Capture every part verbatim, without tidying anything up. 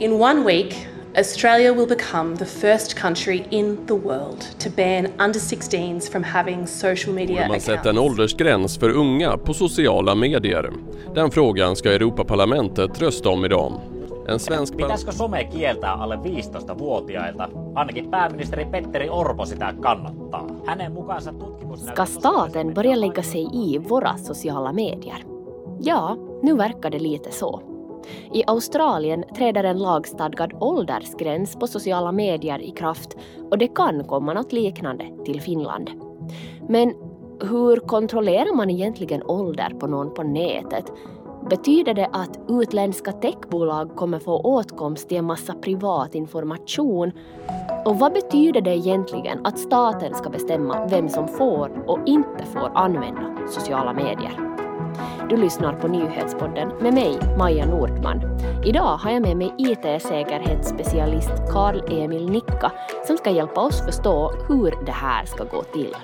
In one week, Australia will become the first country in the world to ban under sixteens from having social media accounts. Man sätter en accounts. åldersgräns för unga på sociala medier. Den frågan ska Europaparlamentet rösta om idag. En svensk Pitäisikö some kieltää alle viisitoista-vuotiailta? Ainakin pääministeri Petteri Orpo sitä kannattaa. Hänen mukaansa tutkimus... Ska staten börja lägga sig i våra sociala medier? Ja, nu verkar det lite så. I Australien träder en lagstadgad åldersgräns på sociala medier i kraft och det kan komma något liknande till Finland. Men hur kontrollerar man egentligen ålder på någon på nätet? Betyder det att utländska techbolag kommer få åtkomst till en massa privat information? Och vad betyder det egentligen att staten ska bestämma vem som får och inte får använda sociala medier? Du lyssnar på Nyhetspodden med mig, Maja Nordman. Idag har jag med mig I T-säkerhetsspecialist Karl-Emil Nikka som ska hjälpa oss förstå hur det här ska gå till.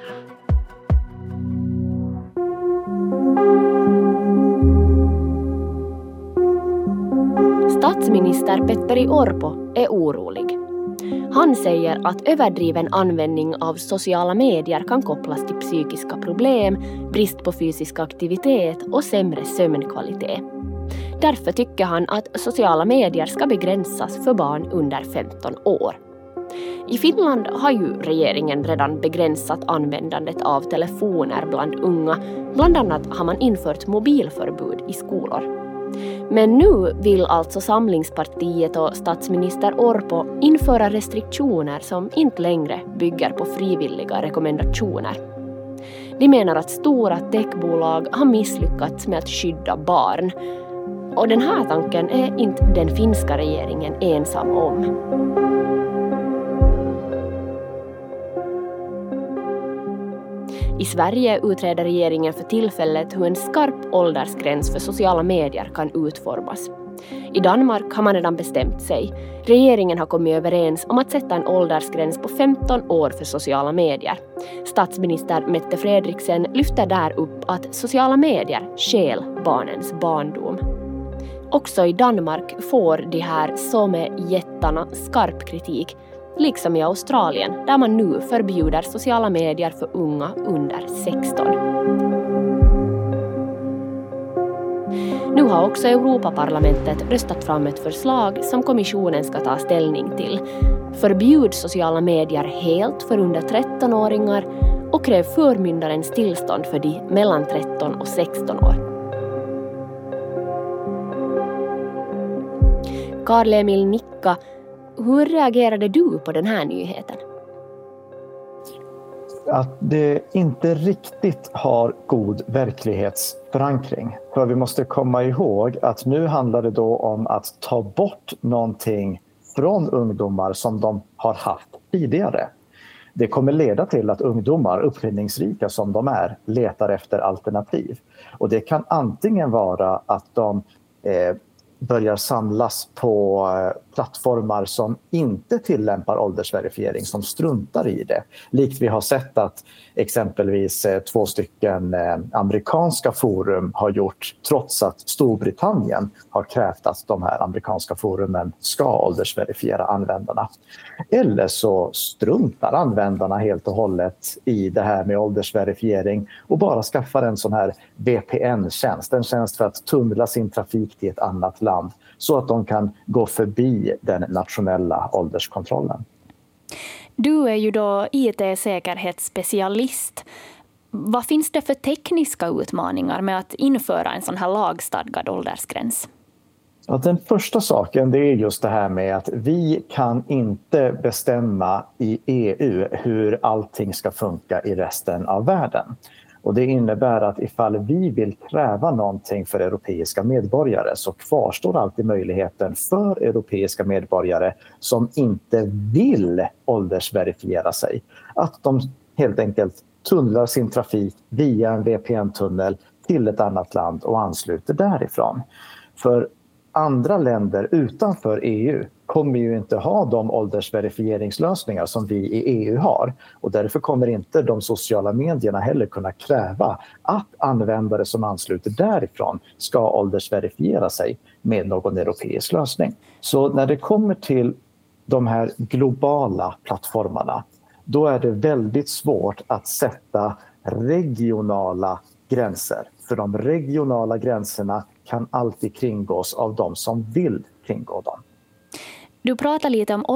Statsminister Petteri Orpo är orolig. Han säger att överdriven användning av sociala medier kan kopplas till psykiska problem, brist på fysisk aktivitet och sämre sömnkvalitet. Därför tycker han att sociala medier ska begränsas för barn under femton år. I Finland har ju regeringen redan begränsat användandet av telefoner bland unga. Bland annat har man infört mobilförbud i skolor. Men nu vill alltså Samlingspartiet och statsminister Orpo införa restriktioner som inte längre bygger på frivilliga rekommendationer. De menar att stora techbolag har misslyckats med att skydda barn. Och den här tanken är inte den finska regeringen ensam om. I Sverige utreder regeringen för tillfället hur en skarp åldersgräns för sociala medier kan utformas. I Danmark har man redan bestämt sig. Regeringen har kommit överens om att sätta en åldersgräns på femton år för sociala medier. Statsminister Mette Frederiksen lyfter där upp att sociala medier stjäl barnens barndom. Också i Danmark får de här some-jättarna skarp kritik. Liksom i Australien, där man nu förbjuder sociala medier för unga under sexton. Nu har också Europaparlamentet röstat fram ett förslag som kommissionen ska ta ställning till. Förbjud sociala medier helt för under tretton-åringar och kräv förmyndarens tillstånd för de mellan tretton och sexton år. Karl-Emil Nikka, hur reagerade du på den här nyheten? Att det inte riktigt har god verklighetsförankring. För vi måste komma ihåg att nu handlar det då om att ta bort någonting från ungdomar som de har haft tidigare. Det kommer leda till att ungdomar, uppfinningsrika som de är, letar efter alternativ. Och det kan antingen vara att de eh, börjar samlas på plattformar som inte tillämpar åldersverifiering, som struntar i det. Likt vi har sett att exempelvis två stycken amerikanska forum har gjort, trots att Storbritannien har krävt att de här amerikanska forumen ska åldersverifiera användarna. Eller så struntar användarna helt och hållet i det här med åldersverifiering och bara skaffar en sån här V P N-tjänst, en tjänst för att tunnla sin trafik till ett annat land så att de kan gå förbi den nationella ålderskontrollen. Du är ju då I T-säkerhetsspecialist. Vad finns det för tekniska utmaningar med att införa en sån här lagstadgad åldersgräns? Ja, den första saken det är just det här med att vi kan inte bestämma i E U hur allting ska funka i resten av världen. Och det innebär att ifall vi vill kräva någonting för europeiska medborgare så kvarstår alltid möjligheten för europeiska medborgare som inte vill åldersverifiera sig. Att de helt enkelt tunnlar sin trafik via en V P N-tunnel till ett annat land och ansluter därifrån. För andra länder utanför E U kommer ju inte ha de åldersverifieringslösningar som vi i E U har. Och därför kommer inte de sociala medierna heller kunna kräva att användare som ansluter därifrån ska åldersverifiera sig med någon europeisk lösning. Så när det kommer till de här globala plattformarna, då är det väldigt svårt att sätta regionala gränser. För de regionala gränserna kan alltid kringgås av de som vill kringgå dem. Du pratar lite om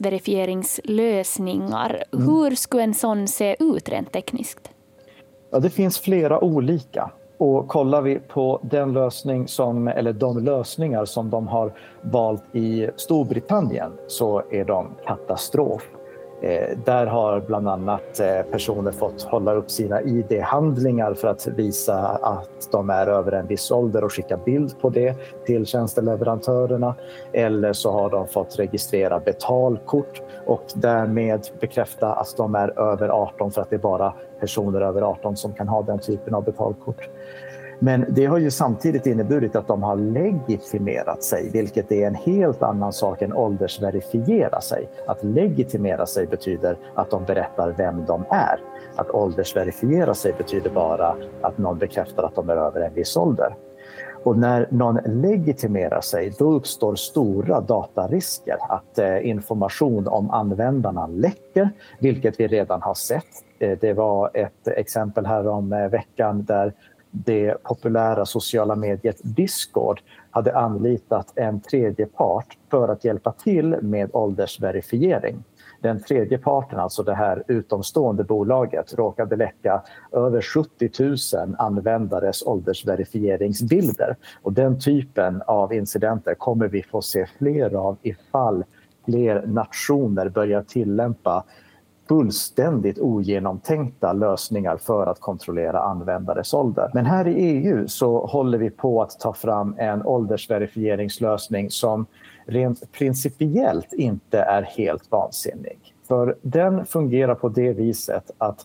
åldersverifieringslösningar. Mm. Hur skulle en sån se ut rent tekniskt? Ja, det finns flera olika. Och kollar vi på den lösning som, eller de lösningar som de har valt i Storbritannien, så är de katastrof. Eh, där har bland annat eh, personer fått hålla upp sina I D-handlingar för att visa att de är över en viss ålder och skicka bild på det till tjänsteleverantörerna. Eller så har de fått registrera betalkort och därmed bekräfta att de är över arton, för att det är bara personer över arton som kan ha den typen av betalkort. Men det har ju samtidigt inneburit att de har legitimerat sig, vilket är en helt annan sak än åldersverifiera sig. Att legitimera sig betyder att de berättar vem de är. Att åldersverifiera sig betyder bara att någon bekräftar att de är över en viss ålder. Och när någon legitimerar sig, då uppstår stora datarisker. Att eh, information om användarna läcker, vilket vi redan har sett. Eh, det var ett exempel här om eh, veckan där det populära sociala mediet Discord hade anlitat en tredje part för att hjälpa till med åldersverifiering. Den tredje parten, alltså det här utomstående bolaget, råkade läcka över sjuttio tusen användares åldersverifieringsbilder. Och den typen av incidenter kommer vi få se fler av ifall fler nationer börjar tillämpa fullständigt ogenomtänkta lösningar för att kontrollera användares ålder. Men här i E U så håller vi på att ta fram en åldersverifieringslösning som rent principiellt inte är helt vansinnig. För den fungerar på det viset att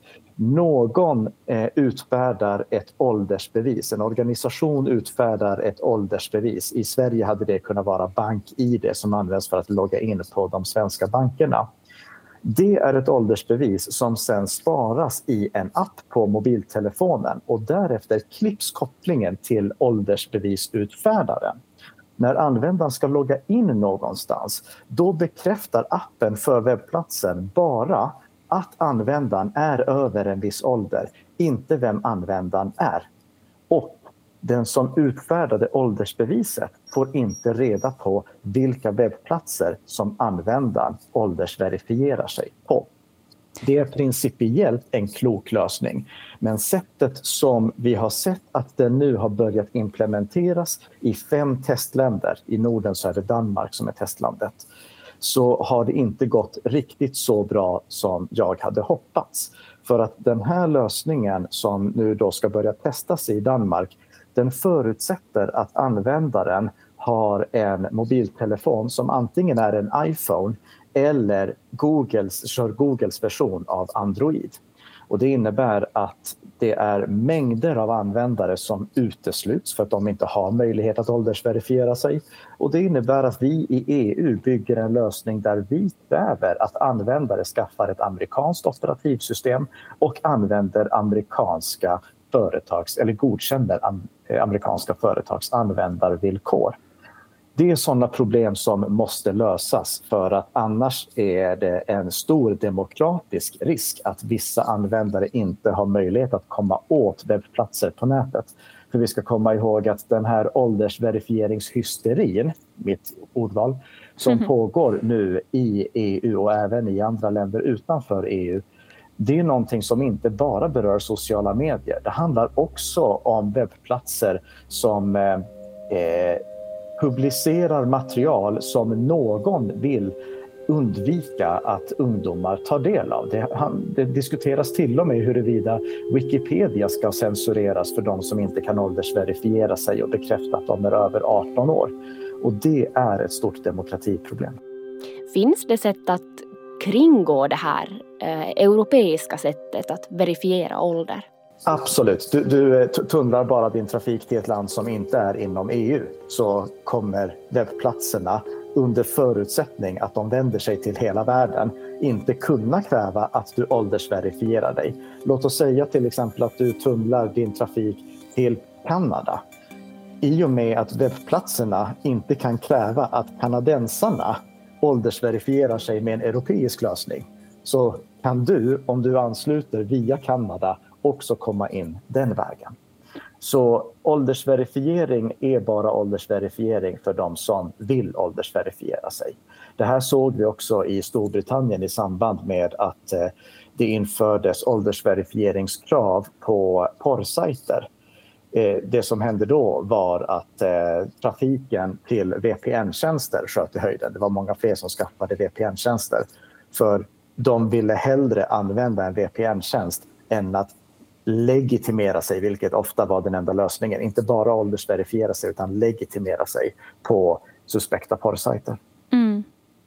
någon eh, utfärdar ett åldersbevis. En organisation utfärdar ett åldersbevis. I Sverige hade det kunnat vara BankID som används för att logga in på de svenska bankerna. Det är ett åldersbevis som sedan sparas i en app på mobiltelefonen och därefter klipps kopplingen till åldersbevisutfärdaren. När användaren ska logga in någonstans, då bekräftar appen för webbplatsen bara att användaren är över en viss ålder, inte vem användaren är. Och den som utfärdade åldersbeviset får inte reda på vilka webbplatser som användaren åldersverifierar sig på. Det är principiellt en klok lösning, men sättet som vi har sett att den nu har börjat implementeras i fem testländer, i Norden så är det Danmark som är testlandet, så har det inte gått riktigt så bra som jag hade hoppats. För att den här lösningen som nu då ska börja testas i Danmark, den förutsätter att användaren har en mobiltelefon som antingen är en iPhone eller Googles, kör Googles version av Android. Och det innebär att det är mängder av användare som utesluts för att de inte har möjlighet att åldersverifiera sig. Och det innebär att vi i E U bygger en lösning där vi kräver att användare skaffar ett amerikanskt operativsystem och använder amerikanska företags eller godkänner amerikanska företags användarvillkor. Det är sådana problem som måste lösas, för att annars är det en stor demokratisk risk att vissa användare inte har möjlighet att komma åt webbplatser på nätet. För vi ska komma ihåg att den här åldersverifieringshysterin, mitt ordval, som mm-hmm. pågår nu i E U och även i andra länder utanför E U, det är någonting som inte bara berör sociala medier. Det handlar också om webbplatser som eh, publicerar material som någon vill undvika att ungdomar tar del av. Det, han, det diskuteras till och med huruvida Wikipedia ska censureras för de som inte kan åldersverifiera sig och bekräfta att de är över arton år. Och det är ett stort demokratiproblem. Finns det sätt att kringgå det här eh, europeiska sättet att verifiera ålder? Absolut. Du, du tunnlar bara din trafik till ett land som inte är inom E U, så kommer webbplatserna under förutsättning att de vänder sig till hela världen, inte kunna kräva att du åldersverifierar dig. Låt oss säga till exempel att du tunnlar din trafik till Kanada. I och med att webbplatserna inte kan kräva att kanadensarna åldersverifierar sig med en europeisk lösning, så kan du, om du ansluter via Kanada, också komma in den vägen. Så åldersverifiering är bara åldersverifiering för de som vill åldersverifiera sig. Det här såg vi också i Storbritannien i samband med att eh, det infördes åldersverifieringskrav på porrsajter. Eh, det som hände då var att eh, trafiken till V P N-tjänster sköt i höjden. Det var många fler som skaffade V P N-tjänster. För de ville hellre använda en V P N-tjänst än att legitimera sig, vilket ofta var den enda lösningen. Inte bara åldersverifiera sig utan legitimera sig på suspekta porrsajter. Mm.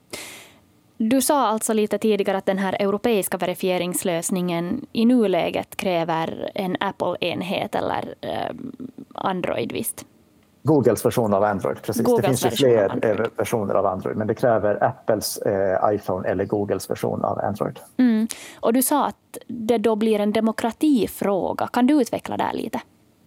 Du sa alltså lite tidigare att den här europeiska verifieringslösningen i nuläget kräver en Apple-enhet eller eh, Android, visst? Googles version av Android, precis. Googles det finns ju fler versioner av Android, men det kräver Apples eh, iPhone eller Googles version av Android. Mm. Och du sa att det då blir en demokratifråga. Kan du utveckla det här lite?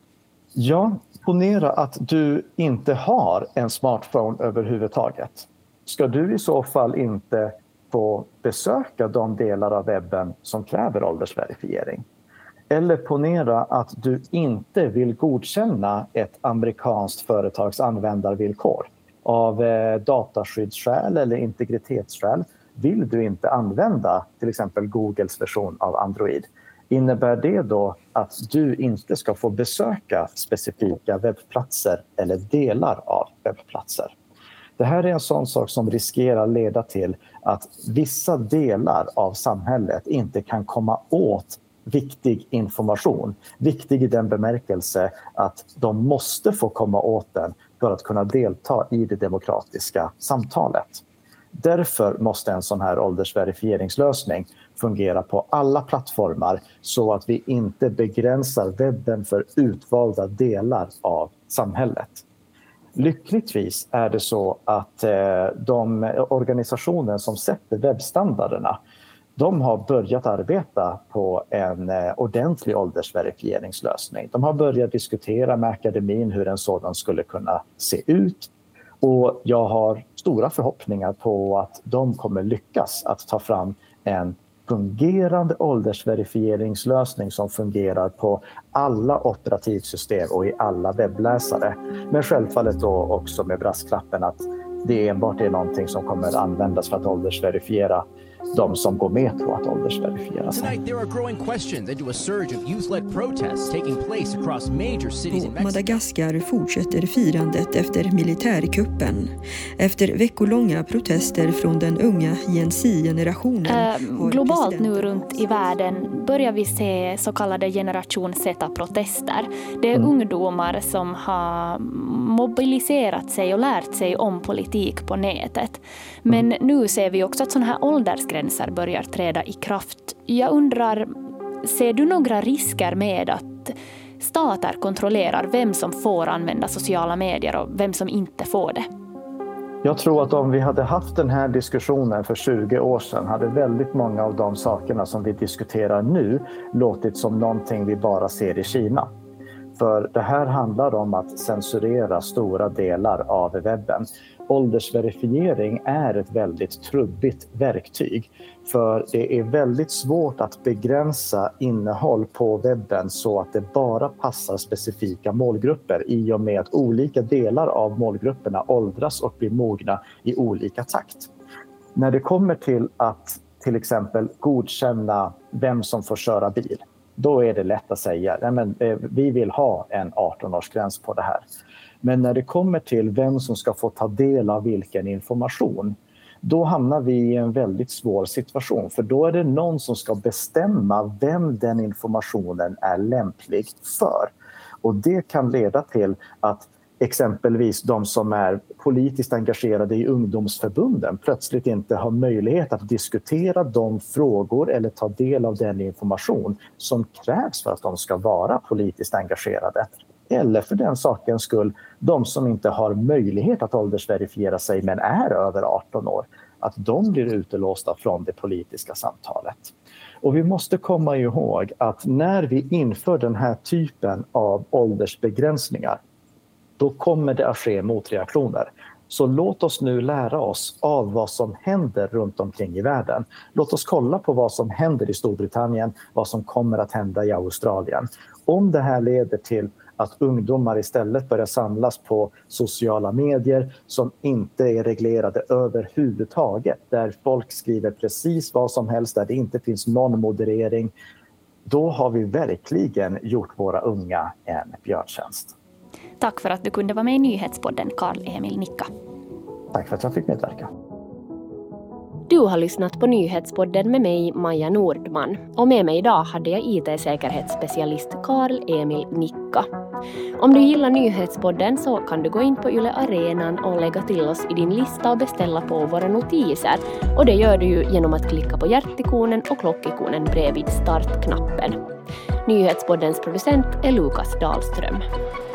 Ja, ponera att du inte har en smartphone överhuvudtaget. Ska du i så fall inte få besöka de delar av webben som kräver åldersverifiering? Eller ponera att du inte vill godkänna ett amerikanskt företags användarvillkor. Av eh, dataskyddsskäl eller integritetsskäl vill du inte använda till exempel Googles version av Android. Innebär det då att du inte ska få besöka specifika webbplatser eller delar av webbplatser? Det här är en sån sak som riskerar leda till att vissa delar av samhället inte kan komma åt viktig information. Viktig i den bemärkelse att de måste få komma åt den för att kunna delta i det demokratiska samtalet. Därför måste en sån här åldersverifieringslösning fungera på alla plattformar så att vi inte begränsar webben för utvalda delar av samhället. Lyckligtvis är det så att eh, de organisationer som sätter webbstandarderna, de har börjat arbeta på en eh, ordentlig åldersverifieringslösning. De har börjat diskutera med akademin hur en sådan skulle kunna se ut. Och jag har stora förhoppningar på att de kommer lyckas att ta fram en fungerande åldersverifieringslösning som fungerar på alla operativsystem och i alla webbläsare. Men självfallet då också med brasklappen att det enbart är någonting som kommer användas för att åldersverifiera de som går med på att åldersverifiera sig. På Madagaskar fortsätter firandet efter militärkuppen. Efter veckolånga protester från den unga Gen Z-generationen. Äh, globalt nu runt i världen börjar vi se så kallade generation Z-protester. Det är mm. ungdomar som har mobiliserat sig och lärt sig om politik på nätet. Men mm. nu ser vi också att sådana här åldersgränser börjar träda i kraft. Jag undrar, ser du några risker med att stater kontrollerar vem som får använda sociala medier och vem som inte får det? Jag tror att om vi hade haft den här diskussionen för tjugo år sedan hade väldigt många av de sakerna som vi diskuterar nu låtit som någonting vi bara ser i Kina. För det här handlar om att censurera stora delar av webben. Åldersverifiering är ett väldigt trubbigt verktyg. För det är väldigt svårt att begränsa innehåll på webben så att det bara passar specifika målgrupper i och med att olika delar av målgrupperna åldras och blir mogna i olika takt. När det kommer till att till exempel godkänna vem som får köra bil, då är det lätt att säga nej men, eh, vi vill ha en arton-årsgräns på det här. Men när det kommer till vem som ska få ta del av vilken information, då hamnar vi i en väldigt svår situation. För då är det någon som ska bestämma vem den informationen är lämplig för. Och det kan leda till att exempelvis de som är politiskt engagerade i ungdomsförbunden plötsligt inte har möjlighet att diskutera de frågor eller ta del av den information som krävs för att de ska vara politiskt engagerade. eller för den sakens skull de som inte har möjlighet att åldersverifiera sig men är över arton år, att de blir utelåsta från det politiska samtalet. Och vi måste komma ihåg att när vi inför den här typen av åldersbegränsningar, då kommer det att ske motreaktioner. Så låt oss nu lära oss av vad som händer runt omkring i världen. Låt oss kolla på vad som händer i Storbritannien, vad som kommer att hända i Australien. Om det här leder till att ungdomar istället börjar samlas på sociala medier som inte är reglerade överhuvudtaget, där folk skriver precis vad som helst, där det inte finns någon moderering, då har vi verkligen gjort våra unga en björntjänst. Tack för att du kunde vara med i Nyhetspodden, Karl-Emil Nicka. Tack för att jag fick medverka. Du har lyssnat på Nyhetspodden med mig, Maja Nordman. Och med mig idag hade jag I T-säkerhetsspecialist Karl-Emil Nicka. Om du gillar Nyhetspodden så kan du gå in på Yle Arenan och lägga till oss i din lista och beställa på våra notiser. Och det gör du ju genom att klicka på hjärtikonen och klockikonen bredvid startknappen. Nyhetspoddens producent är Lukas Dahlström.